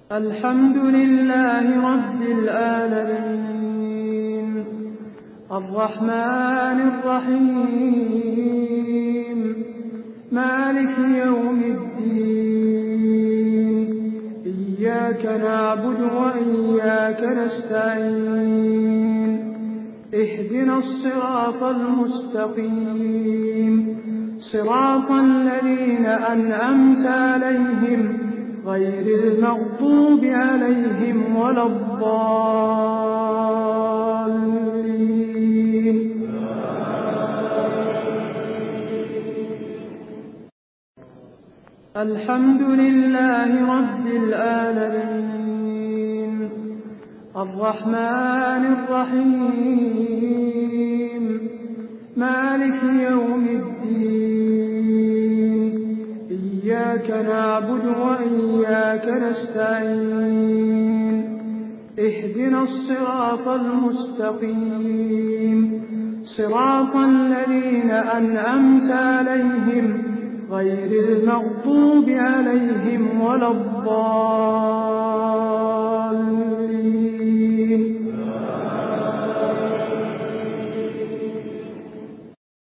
الحمد لله رب العالمين الرحمن الرحيم مالك يوم الدين إياك نعبد وإياك نستعين اهدنا الصراط المستقيم صراط الذين أنعمت عليهم غير المغضوب عليهم ولا الضالين. الحمد لله رب العالمين الرحمن الرحيم مالك يوم الدين إياك نعبد وإياك نستعين اهدنا الصراط المستقيم صراط الذين أنعمت عليهم غير المغضوب عليهم ولا الضالين.